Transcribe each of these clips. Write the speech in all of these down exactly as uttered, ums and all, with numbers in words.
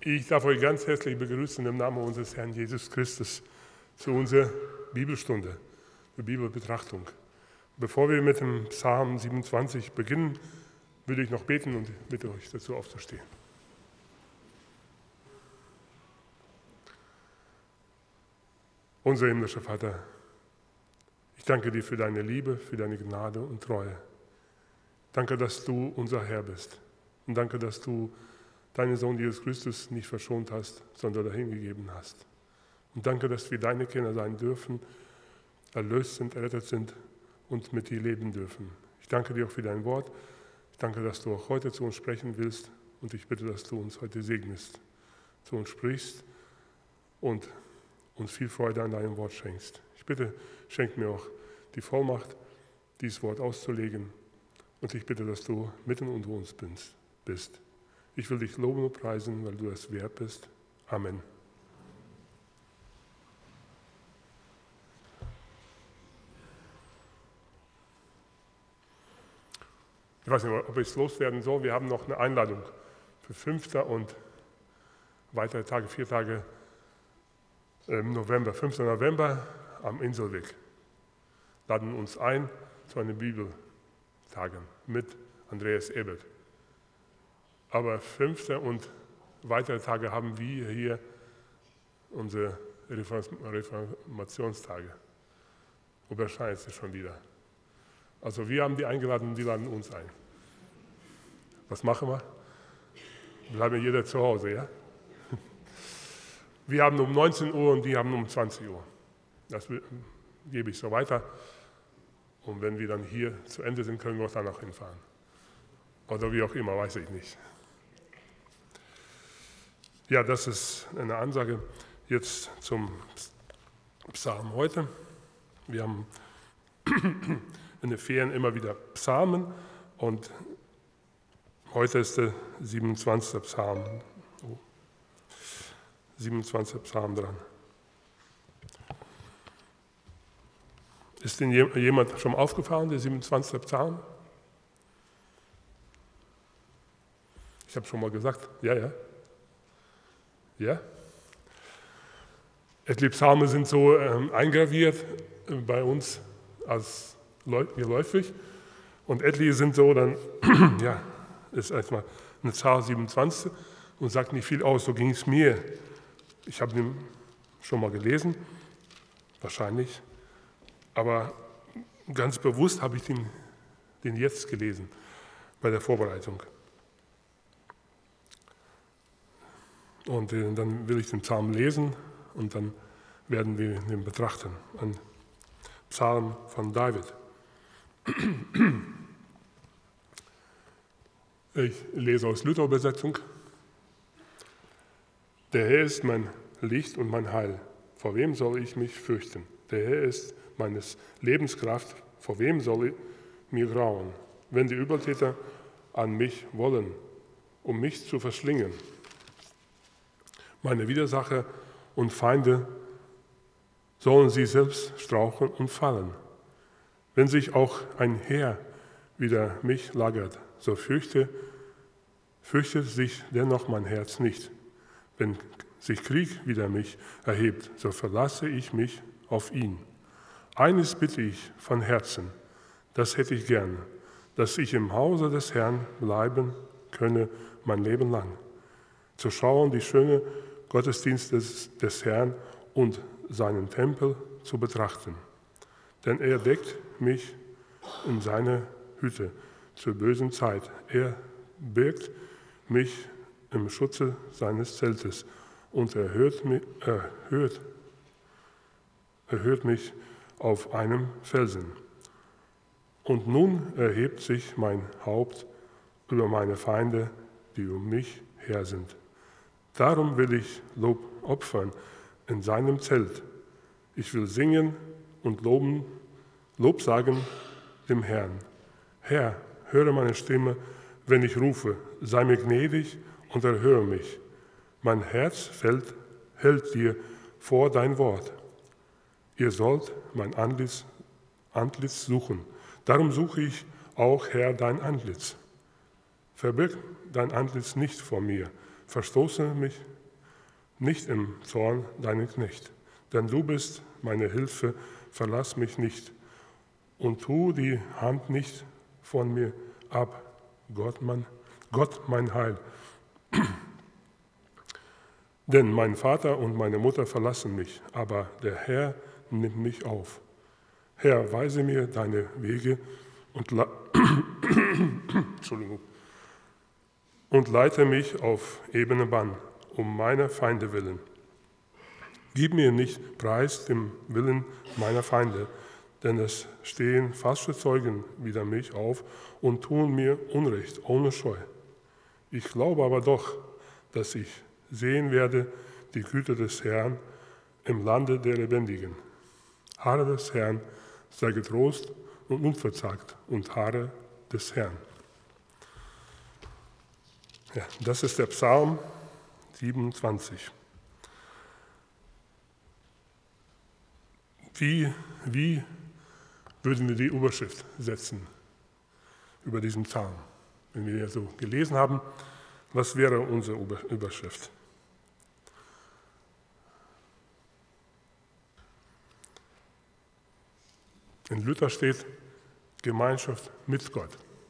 Ich darf euch ganz herzlich begrüßen im Namen unseres Herrn Jesus Christus zu unserer Bibelstunde, der Bibelbetrachtung. Bevor wir mit dem Psalm siebenundzwanzig beginnen, würde ich noch beten und bitte euch dazu aufzustehen. Unser himmlischer Vater, ich danke dir für deine Liebe, für deine Gnade und Treue. Danke, dass du unser Herr bist. Und danke, dass du deinen Sohn Jesus Christus nicht verschont hast, sondern dahingegeben hast. Und danke, dass wir deine Kinder sein dürfen, erlöst sind, errettet sind und mit dir leben dürfen. Ich danke dir auch für dein Wort. Ich danke, dass du auch heute zu uns sprechen willst. Und ich bitte, dass du uns heute segnest, zu uns sprichst und uns viel Freude an deinem Wort schenkst. Ich bitte, schenk mir auch die Vollmacht, dieses Wort auszulegen. Und ich bitte, dass du mitten unter uns bist. Ich will dich loben und preisen, weil du es wert bist. Amen. Ich weiß nicht, ob ich es loswerden soll. Wir haben noch eine Einladung für fünften und weitere Tage, vier Tage im November. fünften November am Inselweg. Laden uns ein zu einer Bibeltagen mit Andreas Ebert. Aber fünfte und weitere Tage haben wir hier unsere Reformationstage. Überschneidet sich schon wieder. Also wir haben die eingeladen und die laden uns ein. Was machen wir? Bleiben jeder zu Hause, ja? Wir haben um neunzehn Uhr und die haben um zwanzig Uhr. Das gebe ich so weiter. Und wenn wir dann hier zu Ende sind, können wir auch danach hinfahren. Oder wie auch immer, weiß ich nicht. Ja, das ist eine Ansage jetzt zum Psalm heute. Wir haben in den Ferien immer wieder Psalmen und heute ist der siebenundzwanzigste Psalm. Oh, siebenundzwanzigster Psalm dran. Ist Ihnen jemand schon aufgefallen, der siebenundzwanzigste Psalm? Ich habe schon mal gesagt, ja, ja. Ja? Etliche Psalmen sind so ähm, eingraviert äh, bei uns als geläufig und etliche sind so, dann ja, ist erstmal eine Zahl siebenundzwanzig und sagt nicht viel aus, so ging es mir. Ich habe den schon mal gelesen, wahrscheinlich, aber ganz bewusst habe ich den, den jetzt gelesen bei der Vorbereitung. Und äh, dann will ich den Psalm lesen und dann werden wir den betrachten. Ein Psalm von David. Ich lese aus Luther-Übersetzung. Der Herr ist mein Licht und mein Heil. Vor wem soll ich mich fürchten? Der Herr ist meines Lebens Kraft. Vor wem soll ich mir grauen? Wenn die Übeltäter an mich wollen, um mich zu verschlingen. Meine Widersacher und Feinde sollen sie selbst straucheln und fallen. Wenn sich auch ein Heer wider mich lagert, so fürchte, fürchtet sich dennoch mein Herz nicht. Wenn sich Krieg wider mich erhebt, so verlasse ich mich auf ihn. Eines bitte ich von Herzen, das hätte ich gern, dass ich im Hause des Herrn bleiben könne mein Leben lang. Zu schauen die schöne Gottesdienst des, des Herrn und seinen Tempel zu betrachten. Denn er deckt mich in seine Hütte zur bösen Zeit. Er birgt mich im Schutze seines Zeltes und erhöht mich, erhöht, erhöht mich auf einem Felsen. Und nun erhebt sich mein Haupt über meine Feinde, die um mich her sind. Darum will ich Lob opfern in seinem Zelt. Ich will singen und loben, Lob sagen dem Herrn. Herr, höre meine Stimme, wenn ich rufe. Sei mir gnädig und erhöre mich. Mein Herz fällt, hält dir vor dein Wort. Ihr sollt mein Antlitz, Antlitz suchen. Darum suche ich auch, Herr, dein Antlitz. Verbirg dein Antlitz nicht vor mir, verstoße mich nicht im Zorn deinen Knecht. Denn du bist meine Hilfe, verlass mich nicht und tu die Hand nicht von mir ab, Gott mein, Gott mein Heil. Denn mein Vater und meine Mutter verlassen mich, aber der Herr nimmt mich auf. Herr, weise mir deine Wege und, le- Entschuldigung, und leite mich auf ebene Bahn, um meiner Feinde willen. Gib mir nicht preis dem Willen meiner Feinde, denn es stehen falsche Zeugen wider mich auf und tun mir Unrecht ohne Scheu. Ich glaube aber doch, dass ich sehen werde die Güte des Herrn im Lande der Lebendigen. Harre des Herrn, sei getrost und unverzagt und harre des Herrn. Ja, das ist der Psalm siebenundzwanzig. Wie, wie würden wir die Überschrift setzen über diesen Psalm? Wenn wir ja so gelesen haben, was wäre unsere Überschrift? In Luther steht Gemeinschaft mit Gott.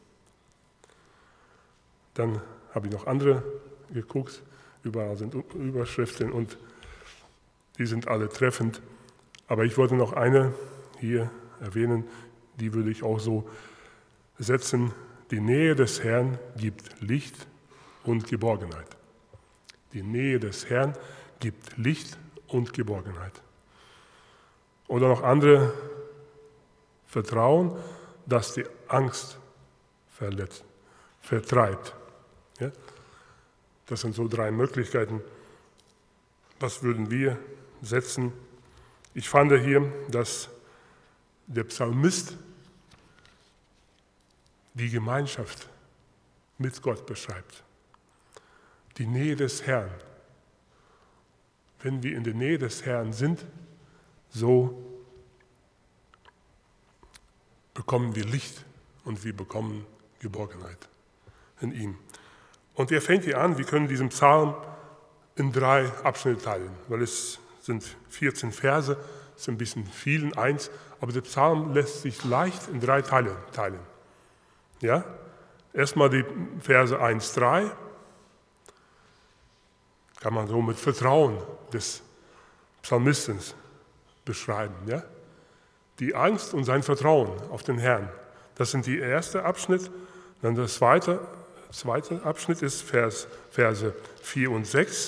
Dann habe ich noch andere geguckt, überall sind Überschriften und die sind alle treffend. Aber ich wollte noch eine hier erwähnen, die würde ich auch so setzen. Die Nähe des Herrn gibt Licht und Geborgenheit. Die Nähe des Herrn gibt Licht und Geborgenheit. Oder noch andere, Vertrauen, das die Angst verletzt, vertreibt. Ja? Das sind so drei Möglichkeiten. Was würden wir setzen? Ich fand hier, dass der Psalmist die Gemeinschaft mit Gott beschreibt. Die Nähe des Herrn. Wenn wir in der Nähe des Herrn sind, so bekommen wir Licht und wir bekommen Geborgenheit in ihm. Und er fängt hier an, wir können diesen Psalm in drei Abschnitte teilen, weil es sind vierzehn Verse, es ist ein bisschen viel in eins, aber der Psalm lässt sich leicht in drei Teile teilen. Ja? Erstmal die Verse eins, drei, kann man so mit Vertrauen des Psalmisten beschreiben. Ja? Die Angst und sein Vertrauen auf den Herrn. Das sind die erste Abschnitt. Dann das zweite, zweite Abschnitt ist Vers, Verse vier und sechs.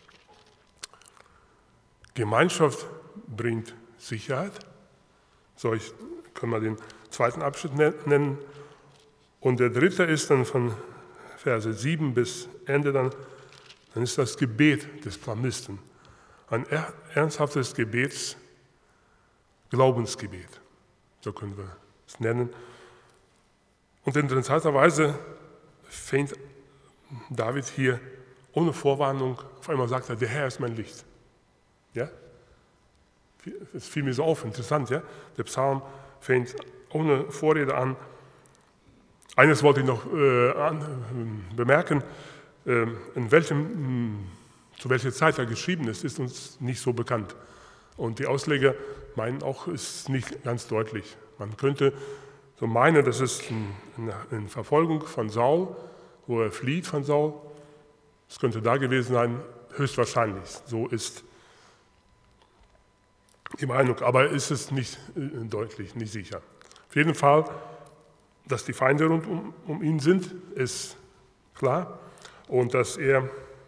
Gemeinschaft bringt Sicherheit. So, ich kann mal den zweiten Abschnitt nennen. Und der dritte ist dann von Verse sieben bis Ende, dann, dann ist das Gebet des Psalmisten. Ein ernsthaftes Gebets Glaubensgebet, so können wir es nennen. Und interessanterweise fängt David hier ohne Vorwarnung, auf einmal sagt er, der Herr ist mein Licht. Ja? Es fiel mir so auf, interessant, ja? Der Psalm fängt ohne Vorrede an. Eines wollte ich noch äh, an, äh, bemerken, äh, in welchem, mh, zu welcher Zeit er geschrieben ist, ist uns nicht so bekannt. Und die Ausleger meinen auch, ist nicht ganz deutlich. Man könnte so meinen, das ist eine Verfolgung von Saul, wo er flieht von Saul. Es könnte da gewesen sein, höchstwahrscheinlich. So ist die Meinung, aber ist es nicht deutlich, nicht sicher. Auf jeden Fall, dass die Feinde rund um, um ihn sind, ist klar. Und dass er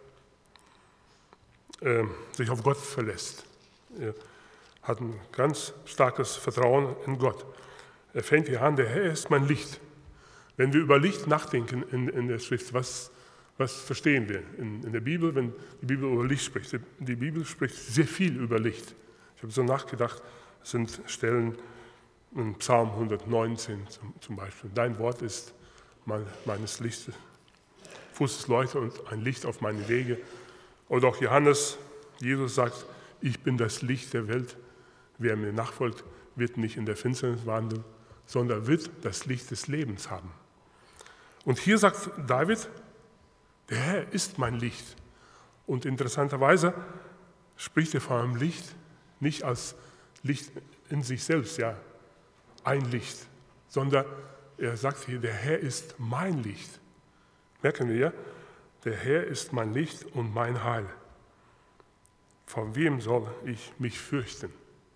äh, sich auf Gott verlässt. Er hat ein ganz starkes Vertrauen in Gott. Er fängt hier an, der Herr ist mein Licht. Wenn wir über Licht nachdenken in, in der Schrift, was, was verstehen wir in, in der Bibel, wenn die Bibel über Licht spricht? Die Bibel spricht sehr viel über Licht. Ich habe so nachgedacht, es sind Stellen in Psalm hundertneunzehn zum, zum Beispiel. Dein Wort ist mein, meines Lichtes, Fußesleuchte und ein Licht auf meine Wege. Oder auch Johannes, Jesus sagt, ich bin das Licht der Welt. Wer mir nachfolgt, wird nicht in der Finsternis wandeln, sondern wird das Licht des Lebens haben. Und hier sagt David, der Herr ist mein Licht. Und interessanterweise spricht er von einem Licht nicht als Licht in sich selbst, ja, ein Licht, sondern er sagt hier, der Herr ist mein Licht. Merken wir ja, der Herr ist mein Licht und mein Heil. Vor wem soll ich mich fürchten?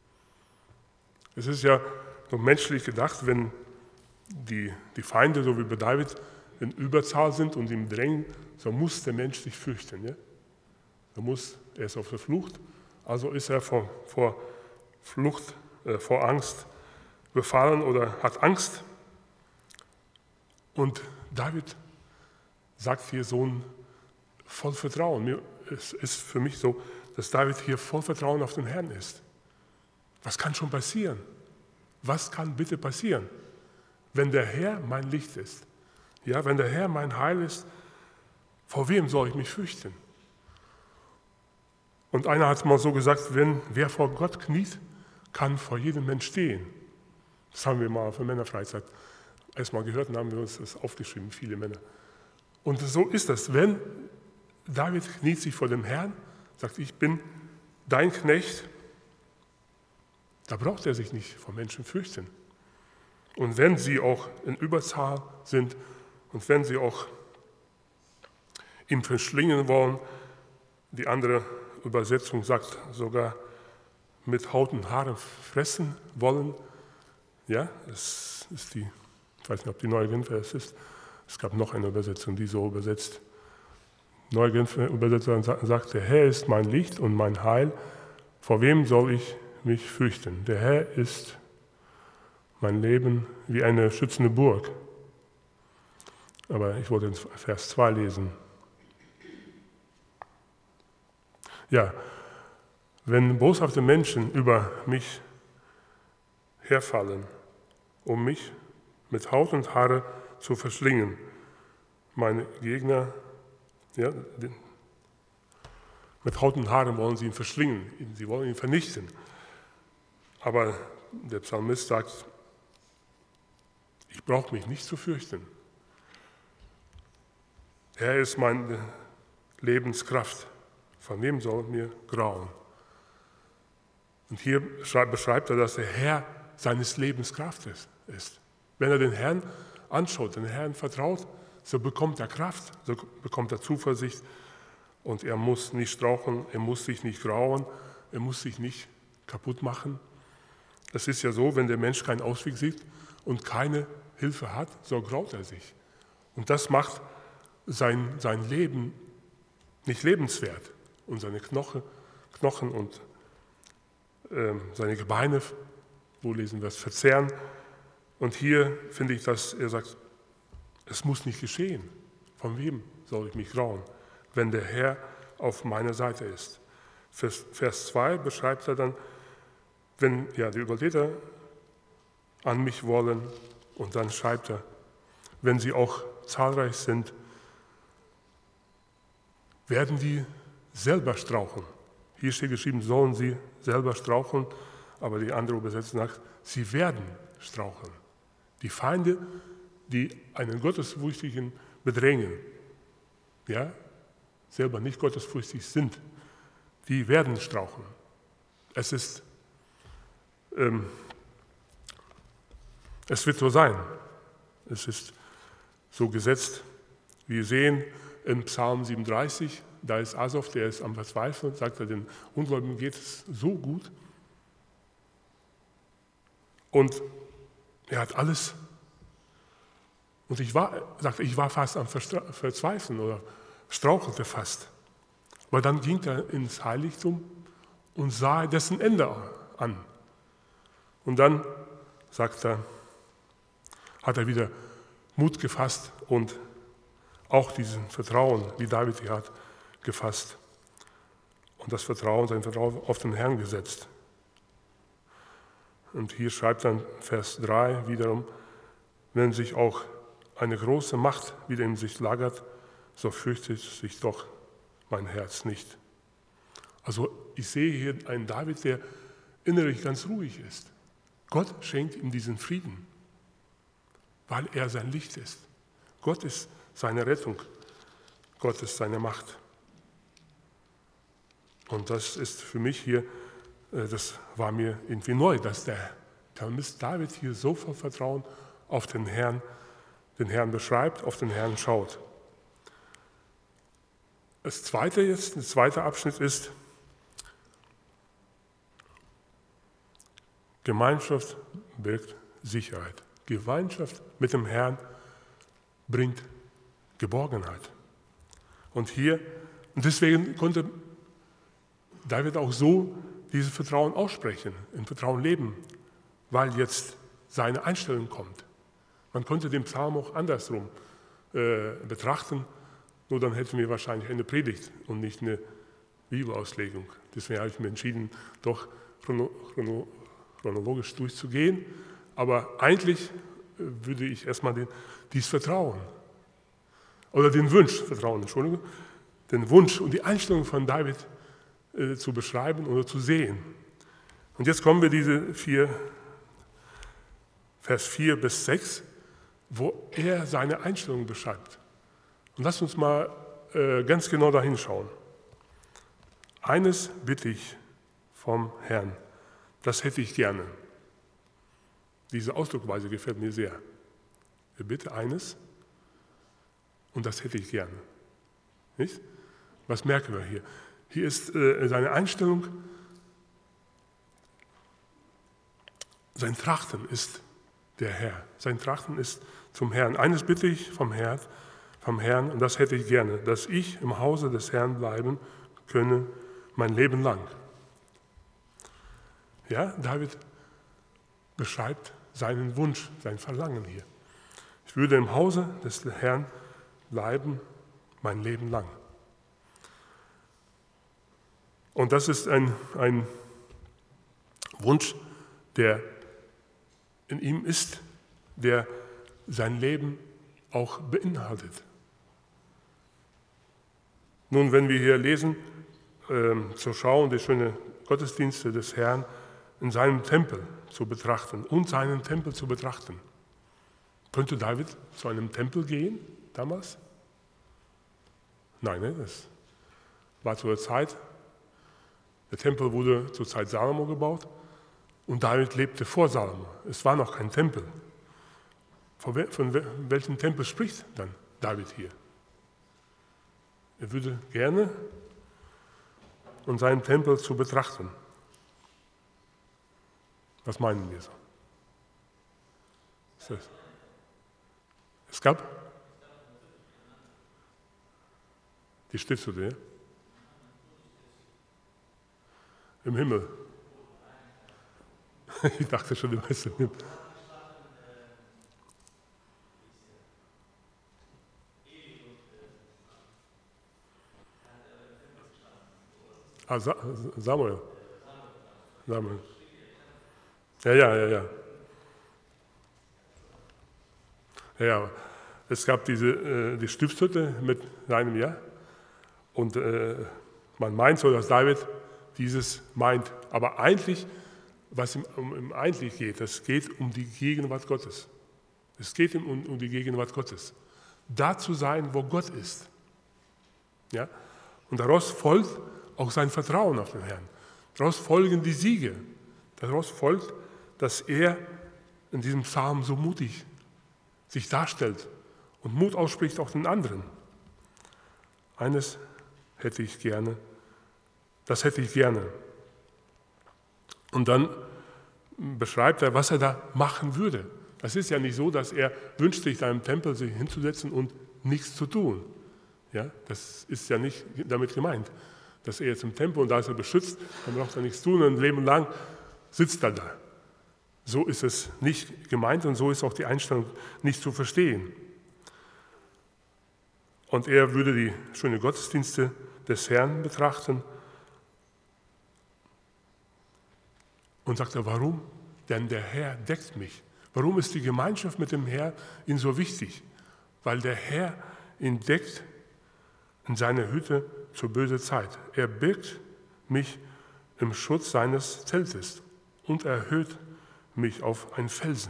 Es ist ja so menschlich gedacht, wenn die, die Feinde, so wie bei David, in Überzahl sind und ihm drängen, so muss der Mensch sich fürchten. Ja? Er, muss, er ist auf der Flucht, also ist er vor, vor Flucht, äh, vor Angst befallen oder hat Angst. Und David sagt hier so ein voll Vertrauen. Es ist für mich so, dass David hier voll Vertrauen auf den Herrn ist. Was kann schon passieren? Was kann bitte passieren, wenn der Herr mein Licht ist? Ja, wenn der Herr mein Heil ist, vor wem soll ich mich fürchten? Und einer hat mal so gesagt, wenn wer vor Gott kniet, kann vor jedem Mensch stehen. Das haben wir mal auf der Männerfreizeit erstmal gehört und haben wir uns das aufgeschrieben, viele Männer. Und so ist das, wenn David kniet sich vor dem Herrn, sagt, ich bin dein Knecht, da braucht er sich nicht vor Menschen fürchten. Und wenn sie auch in Überzahl sind und wenn sie auch ihm verschlingen wollen, die andere Übersetzung sagt sogar mit Haut und Haaren fressen wollen, ja, das ist die, ich weiß nicht, ob die neue Genfer es ist, es gab noch eine Übersetzung, die so übersetzt. Neue Genfer Übersetzer sagt, der Herr ist mein Licht und mein Heil, vor wem soll ich mich fürchten? Der Herr ist mein Leben wie eine schützende Burg. Aber ich wollte Vers zwei lesen. Ja, wenn boshafte Menschen über mich herfallen, um mich mit Haut und Haare zu verschlingen, meine Gegner, ja, mit Haut und Haaren wollen sie ihn verschlingen, sie wollen ihn vernichten. Aber der Psalmist sagt, ich brauche mich nicht zu fürchten. Er ist meine Lebenskraft. Von wem soll mir grauen? Und hier beschreibt er, dass der Herr seines Lebens Kraft ist. Wenn er den Herrn anschaut, den Herrn vertraut, so bekommt er Kraft, so bekommt er Zuversicht und er muss nicht straucheln, er muss sich nicht grauen, er muss sich nicht kaputt machen. Es ist ja so, wenn der Mensch keinen Ausweg sieht und keine Hilfe hat, so graut er sich. Und das macht sein, sein Leben nicht lebenswert. Und seine Knochen, Knochen und äh, seine Gebeine, wo lesen wir es, verzehren. Und hier finde ich, dass er sagt, es muss nicht geschehen. Von wem soll ich mich grauen, wenn der Herr auf meiner Seite ist? Vers, Vers zwei beschreibt er dann, wenn ja, die Übertäter an mich wollen, und dann schreibt er, wenn sie auch zahlreich sind, werden die selber straucheln. Hier steht geschrieben, sollen sie selber straucheln, aber die andere Übersetzung sagt, sie werden straucheln. Die Feinde, die einen Gottesfürchtigen bedrängen, ja, selber nicht gottesfürchtig sind, die werden straucheln. Es ist, ähm, es wird so sein. Es ist so gesetzt. Wir sehen in Psalm siebenunddreißig, da ist Asaf, der ist am Verzweifeln, sagt er, den Ungläubigen geht es so gut. Und er hat alles. Und ich war, sagt er, ich war fast am Verzweifeln oder strauchelte fast. Aber dann ging er ins Heiligtum und sah dessen Ende an. Und dann, sagt er, hat er wieder Mut gefasst und auch diesen Vertrauen, wie David hier hat, gefasst. Und das Vertrauen, sein Vertrauen auf den Herrn gesetzt. Und hier schreibt dann Vers drei wiederum, wenn sich auch eine große Macht wieder in sich lagert, so fürchtet sich doch mein Herz nicht. Also ich sehe hier einen David, der innerlich ganz ruhig ist. Gott schenkt ihm diesen Frieden, weil er sein Licht ist. Gott ist seine Rettung. Gott ist seine Macht. Und das ist für mich hier, das war mir irgendwie neu, dass der Psalmist David hier so voll Vertrauen auf den Herrn, den Herrn beschreibt, auf den Herrn schaut. Das zweite jetzt, der zweite Abschnitt ist, Gemeinschaft birgt Sicherheit. Gemeinschaft mit dem Herrn bringt Geborgenheit. Und hier, und deswegen konnte David auch so dieses Vertrauen aussprechen, im Vertrauen leben, weil jetzt seine Einstellung kommt. Man konnte den Psalm auch andersrum äh, betrachten, nur dann hätten wir wahrscheinlich eine Predigt und nicht eine Bibelauslegung. Deswegen habe ich mir entschieden, doch chrono, chrono, chronologisch durchzugehen. Aber eigentlich würde ich erstmal den, dieses Vertrauen oder den Wunsch, Vertrauen, Entschuldigung, den Wunsch und die Einstellung von David äh, zu beschreiben oder zu sehen. Und jetzt kommen wir diese vier, Vers vier bis sechs, wo er seine Einstellung beschreibt. Und lasst uns mal äh, ganz genau dahin schauen. Eines bitte ich vom Herrn, das hätte ich gerne. Diese Ausdrucksweise gefällt mir sehr. Ich bitte eines und das hätte ich gerne. Nicht? Was merken wir hier? Hier ist äh, seine Einstellung, sein Trachten ist der Herr. Sein Trachten ist zum Herrn. Eines bitte ich vom Herrn, vom Herrn, und das hätte ich gerne, dass ich im Hause des Herrn bleiben könne mein Leben lang. Ja, David beschreibt seinen Wunsch, sein Verlangen hier. Ich würde im Hause des Herrn bleiben mein Leben lang. Und das ist ein, ein Wunsch, der in ihm ist, der sein Leben auch beinhaltet. Nun, wenn wir hier lesen, äh, zu schauen, die schönen Gottesdienste des Herrn in seinem Tempel zu betrachten und seinen Tempel zu betrachten. Könnte David zu einem Tempel gehen damals? Nein, ne, das war zur Zeit, der Tempel wurde zur Zeit Salomo gebaut und David lebte vor Salomo. Es war noch kein Tempel. Von welchem Tempel spricht dann David hier? Er würde gerne um seinen Tempel zu betrachten. Was meinen wir so? Es gab die Stiftshütte, ja? Im Himmel. Ich dachte schon, du weißt im Himmel. Ah, Samuel. Samuel. Ja, ja, ja, ja. Ja, es gab diese äh, die Stiftshütte mit seinem Ja. Und äh, man meint so, dass David dieses meint. Aber eigentlich, was ihm um, um eigentlich geht, es geht um die Gegenwart Gottes. Es geht ihm um, um die Gegenwart Gottes. Da zu sein, wo Gott ist. Ja? Und daraus folgt auch sein Vertrauen auf den Herrn. Daraus folgen die Siege. Daraus folgt, dass er in diesem Psalm so mutig sich darstellt und Mut ausspricht auch den anderen. Eines hätte ich gerne, das hätte ich gerne. Und dann beschreibt er, was er da machen würde. Es ist ja nicht so, dass er wünscht, sich da im Tempel sich hinzusetzen und nichts zu tun. Ja, das ist ja nicht damit gemeint, dass er jetzt im Tempel und da ist er beschützt, dann braucht er nichts tun und ein Leben lang sitzt er da. So ist es nicht gemeint und so ist auch die Einstellung nicht zu verstehen. Und er würde die schönen Gottesdienste des Herrn betrachten und sagt er, warum? Denn der Herr deckt mich. Warum ist die Gemeinschaft mit dem Herrn ihm so wichtig? Weil der Herr ihn deckt in seiner Hütte zur bösen Zeit. Er birgt mich im Schutz seines Zeltes und erhöht mich auf einen Felsen.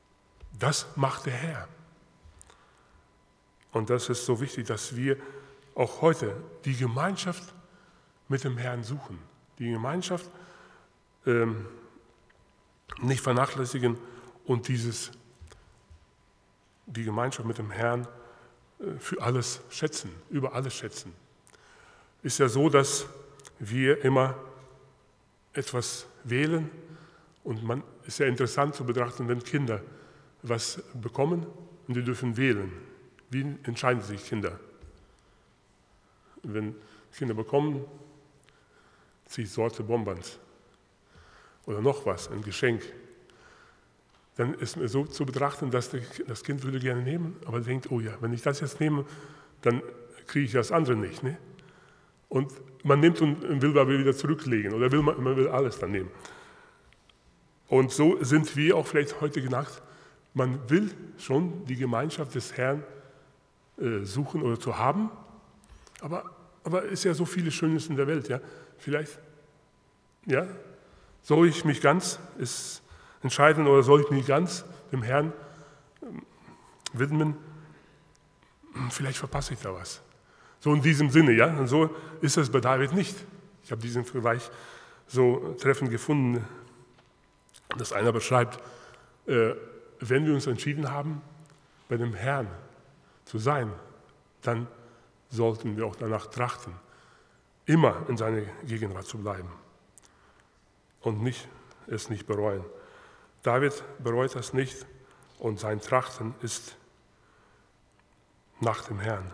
Das macht der Herr. Und das ist so wichtig, dass wir auch heute die Gemeinschaft mit dem Herrn suchen. Die Gemeinschaft ähm, nicht vernachlässigen und dieses, die Gemeinschaft mit dem Herrn äh, für alles schätzen, über alles schätzen. Ist ja so, dass wir immer etwas wählen und man ist ja interessant zu betrachten, wenn Kinder was bekommen und die dürfen wählen. Wie entscheiden sich Kinder? Wenn Kinder bekommen, die Sorte Bonbons oder noch was, ein Geschenk, dann ist es so zu betrachten, dass das Kind würde gerne nehmen, aber denkt, oh ja, wenn ich das jetzt nehme, dann kriege ich das andere nicht. Ne? Und man nimmt und will aber wieder zurücklegen oder will man, man will alles dann nehmen. Und so sind wir auch vielleicht heute gedacht, man will schon die Gemeinschaft des Herrn äh, suchen oder zu haben, aber aber es ist ja so vieles Schönes in der Welt. Ja? Vielleicht, ja, soll ich mich ganz ist entscheiden oder soll ich mich ganz dem Herrn ähm, widmen? Vielleicht verpasse ich da was. So in diesem Sinne, ja. Und so ist es bei David nicht. Ich habe diesen Vergleich so treffend gefunden, dass einer beschreibt, äh, wenn wir uns entschieden haben, bei dem Herrn zu sein, dann sollten wir auch danach trachten, immer in seiner Gegenwart zu bleiben und nicht, es nicht bereuen. David bereut das nicht und sein Trachten ist nach dem Herrn.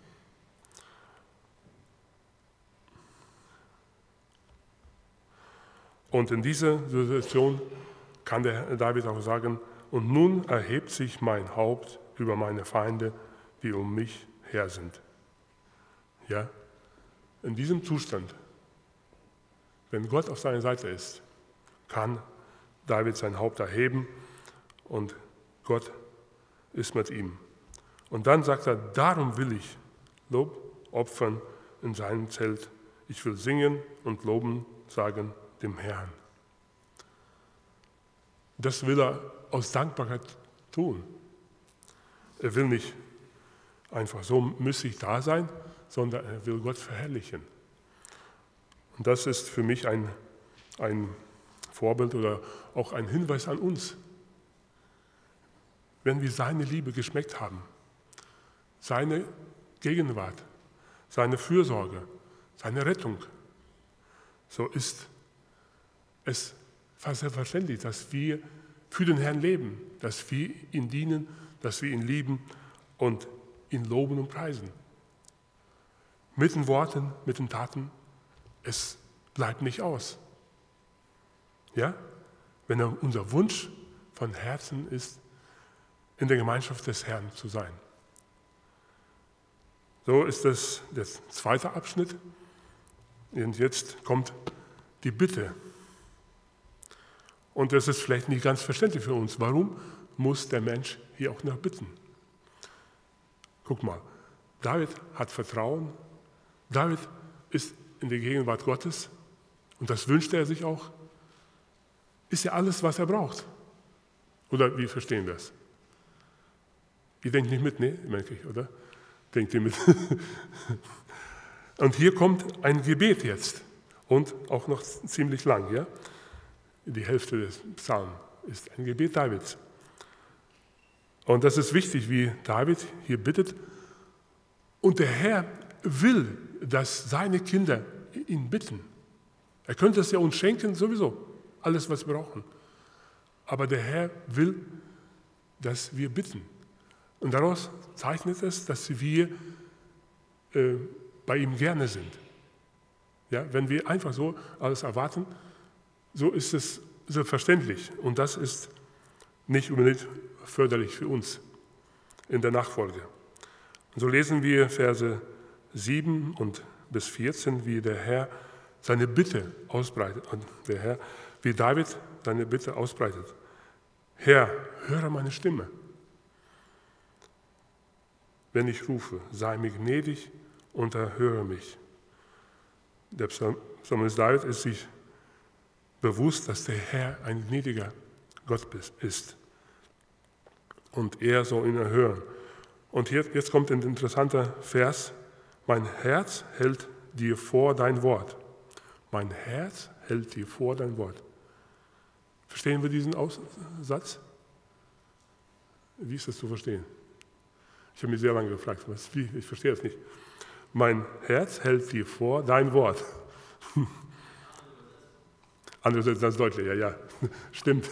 Und in dieser Situation kann der David auch sagen, und nun erhebt sich mein Haupt über meine Feinde, die um mich her sind. Ja, in diesem Zustand, wenn Gott auf seiner Seite ist, kann David sein Haupt erheben und Gott ist mit ihm. Und dann sagt er, darum will ich Lob opfern in seinem Zelt. Ich will singen und loben, sagen dem Herrn. Das will er aus Dankbarkeit tun. Er will nicht einfach so müßig da sein, sondern er will Gott verherrlichen. Und das ist für mich ein, ein Vorbild oder auch ein Hinweis an uns. Wenn wir seine Liebe geschmeckt haben, seine Gegenwart, seine Fürsorge, seine Rettung, so ist es fast selbstverständlich, dass wir für den Herrn leben, dass wir ihn dienen, dass wir ihn lieben und ihn loben und preisen. Mit den Worten, mit den Taten, es bleibt nicht aus. Ja? Wenn unser Wunsch von Herzen ist, in der Gemeinschaft des Herrn zu sein. So ist das der zweite Abschnitt. Und jetzt kommt die Bitte. Und das ist vielleicht nicht ganz verständlich für uns. Warum muss der Mensch hier auch noch bitten? Guck mal, David hat Vertrauen. David ist in der Gegenwart Gottes und das wünscht er sich auch. Ist ja alles, was er braucht. Oder wie verstehen wir es? Ihr denkt nicht mit, ne? Merke ich, oder? Denkt ihr mit? Und hier kommt ein Gebet jetzt und auch noch ziemlich lang, ja? Die Hälfte des Psalms ist ein Gebet Davids. Und das ist wichtig, wie David hier bittet. Und der Herr will, dass seine Kinder ihn bitten. Er könnte es ja uns schenken, sowieso, alles, was wir brauchen. Aber der Herr will, dass wir bitten. Und daraus zeichnet es, dass wir äh, bei ihm gerne sind. Ja, wenn wir einfach so alles erwarten, so ist es selbstverständlich. Und das ist nicht unbedingt förderlich für uns in der Nachfolge. Und so lesen wir Verse sieben und bis vierzehn, wie der Herr seine Bitte ausbreitet. Und der Herr, wie David seine Bitte ausbreitet. Herr, höre meine Stimme. Wenn ich rufe, sei mir gnädig und erhöre mich. Der Psalmist David ist sich bewusst, dass der Herr ein gnädiger Gott ist. Und er soll ihn erhören. Und jetzt kommt ein interessanter Vers, Mein Herz hält dir vor dein Wort. Mein Herz hält dir vor dein Wort. Verstehen wir diesen Aussatz? Wie ist das zu verstehen? Ich habe mich sehr lange gefragt, was, wie? Ich verstehe das nicht. Mein Herz hält dir vor dein Wort. Andererseits ganz deutlich, ja, ja, stimmt.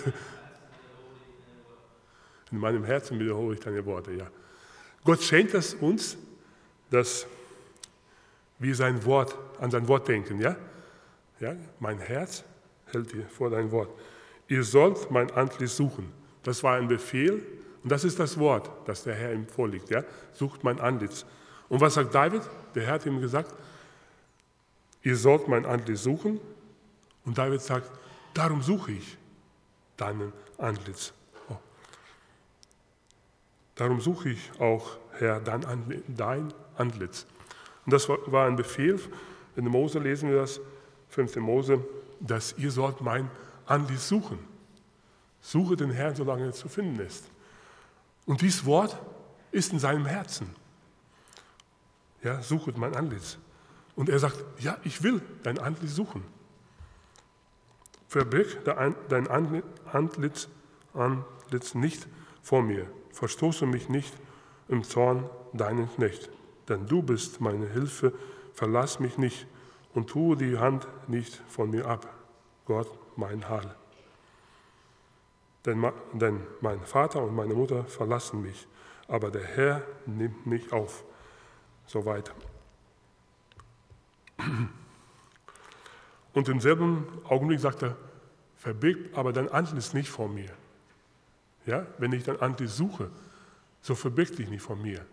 In meinem Herzen wiederhole ich deine Worte, ja. Gott schenkt es uns, dass wir sein Wort, an sein Wort denken, ja? Ja, mein Herz hält dir vor dein Wort. Ihr sollt mein Antlitz suchen. Das war ein Befehl und das ist das Wort, das der Herr ihm vorliegt, ja? Sucht mein Antlitz. Und was sagt David? Der Herr hat ihm gesagt, ihr sollt mein Antlitz suchen. Und David sagt, darum suche ich deinen Antlitz. Oh. Darum suche ich auch, Herr, dein Antlitz. Und das war ein Befehl. In Mose lesen wir das, fünfte Mose, dass ihr sollt mein Antlitz suchen. Suche den Herrn, solange er zu finden ist. Und dieses Wort ist in seinem Herzen. Ja, suchet mein Antlitz. Und er sagt, ja, ich will dein Antlitz suchen. Verbirg dein Antlitz, Antlitz nicht vor mir. Verstoße mich nicht im Zorn deinen Knecht. Denn du bist meine Hilfe, verlass mich nicht und tue die Hand nicht von mir ab. Gott, mein Heil. Denn, denn mein Vater und meine Mutter verlassen mich, aber der Herr nimmt mich auf. Soweit. Und im selben Augenblick sagt er, verbirg aber dein Antlitz nicht vor mir. Ja, wenn ich dein Antlitz suche, so verbirg dich nicht vor mir.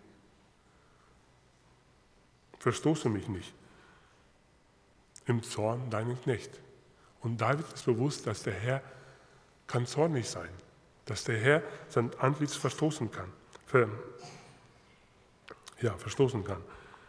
Verstoße mich nicht im Zorn deinen Knecht. Und David ist bewusst, dass der Herr kann zornig sein, dass der Herr sein Antlitz verstoßen kann, ver, ja, verstoßen kann.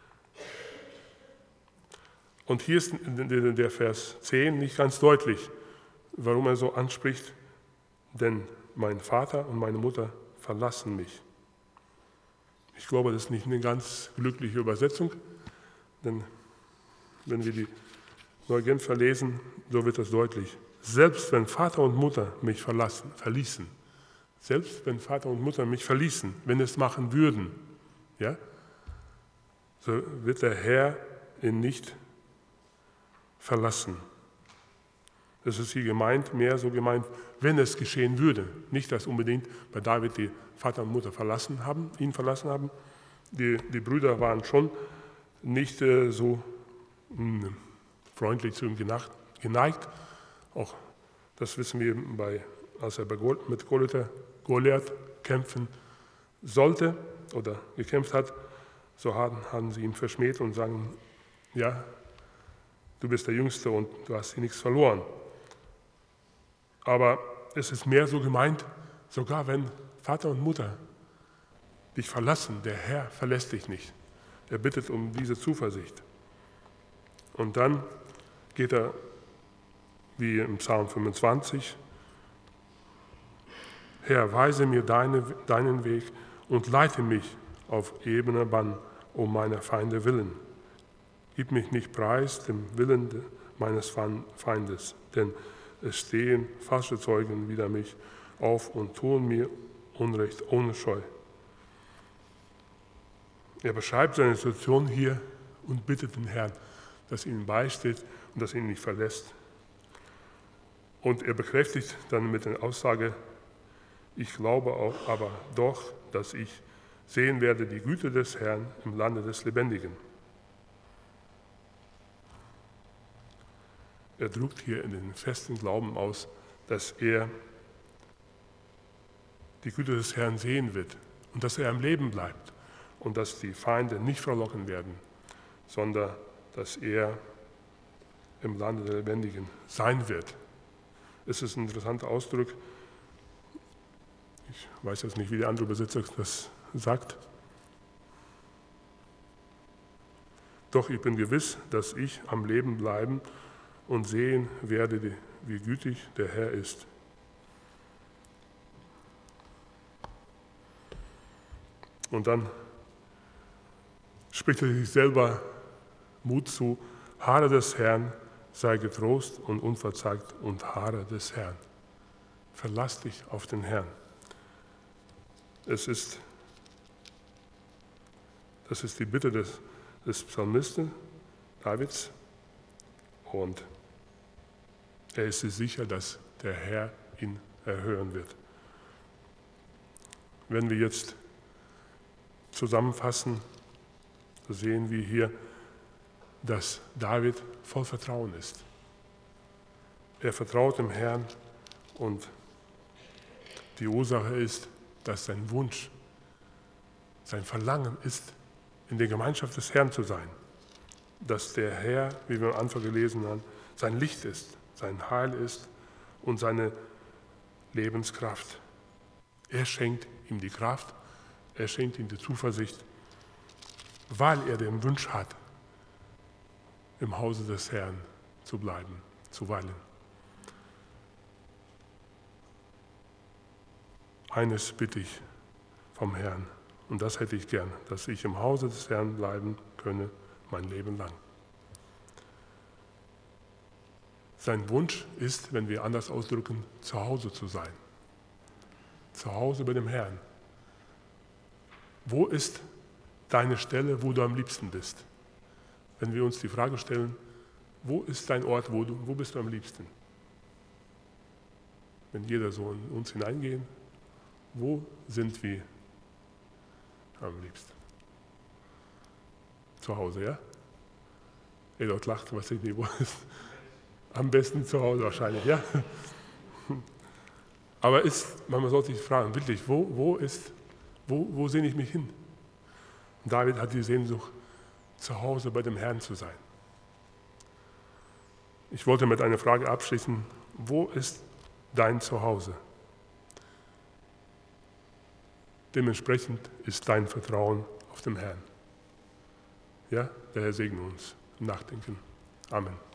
Und hier ist der Vers zehn nicht ganz deutlich, warum er so anspricht, denn mein Vater und meine Mutter verlassen mich. Ich glaube, das ist nicht eine ganz glückliche Übersetzung, denn wenn wir die Neugenfer lesen, so wird das deutlich. Selbst wenn Vater und Mutter mich verlassen, verließen, selbst wenn Vater und Mutter mich verließen, wenn es machen würden, ja, so wird der Herr ihn nicht verlassen. Das ist hier gemeint, mehr so gemeint, wenn es geschehen würde. Nicht, dass unbedingt bei David die Vater und Mutter verlassen haben, ihn verlassen haben. Die, die Brüder waren schon nicht äh, so mh, freundlich zu ihm geneigt. Auch das wissen wir, bei, als er bei Gol- mit Goliath kämpfen sollte oder gekämpft hat, so haben, haben sie ihn verschmäht und sagen, ja, du bist der Jüngste und du hast hier nichts verloren. Aber es ist mehr so gemeint, sogar wenn Vater und Mutter dich verlassen, der Herr verlässt dich nicht. Er bittet um diese Zuversicht. Und dann geht er, wie im Psalm fünfundzwanzig, Herr, weise mir deine, deinen Weg und leite mich auf ebener Bahn um meiner Feinde willen. Gib mich nicht preis dem Willen meines Feindes, denn es stehen falsche Zeugen wider mich auf und tun mir Unrecht ohne Scheu. Er beschreibt seine Situation hier und bittet den Herrn, dass er ihm beisteht und dass er ihn nicht verlässt. Und er bekräftigt dann mit der Aussage, ich glaube auch aber doch, dass ich sehen werde die Güte des Herrn im Lande des Lebendigen. Er drückt hier in den festen Glauben aus, dass er die Güte des Herrn sehen wird und dass er am Leben bleibt und dass die Feinde nicht verlocken werden, sondern dass er im Lande der Lebendigen sein wird. Es ist ein interessanter Ausdruck. Ich weiß jetzt nicht, wie der andere Übersetzer das sagt. Doch ich bin gewiss, dass ich am Leben bleiben und sehen werde, wie gütig der Herr ist. Und dann spricht er sich selber Mut zu. Harre des Herrn, sei getrost und unverzagt und harre des Herrn. Verlass dich auf den Herrn. Es ist, das ist die Bitte des, des Psalmisten Davids und er ist sich sicher, dass der Herr ihn erhören wird. Wenn wir jetzt zusammenfassen, so sehen wir hier, dass David voll Vertrauen ist. Er vertraut dem Herrn und die Ursache ist, dass sein Wunsch, sein Verlangen ist, in der Gemeinschaft des Herrn zu sein. Dass der Herr, wie wir am Anfang gelesen haben, sein Licht ist, sein Heil ist und seine Lebenskraft. Er schenkt ihm die Kraft, er schenkt ihm die Zuversicht, weil er den Wunsch hat, im Hause des Herrn zu bleiben, zu weilen. Eines bitte ich vom Herrn, und das hätte ich gern, dass ich im Hause des Herrn bleiben könne, mein Leben lang. Sein Wunsch ist, wenn wir anders ausdrücken, zu Hause zu sein. Zu Hause bei dem Herrn. Wo ist deine Stelle, wo du am liebsten bist? Wenn wir uns die Frage stellen, wo ist dein Ort, wo, du, wo bist du am liebsten? Wenn jeder so in uns hineingehen, wo sind wir am liebsten? Zu Hause, ja? Edward lacht, was ich nicht weiß. Am besten zu Hause wahrscheinlich, ja? Aber ist, man sollte sich fragen, wirklich, wo, wo ist, wo, wo sehne ich mich hin? Und David hat die Sehnsucht, zu Hause bei dem Herrn zu sein. Ich wollte mit einer Frage abschließen, wo ist dein Zuhause? Dementsprechend ist dein Vertrauen auf den Herrn. Ja, der Herr segne uns im Nachdenken. Amen.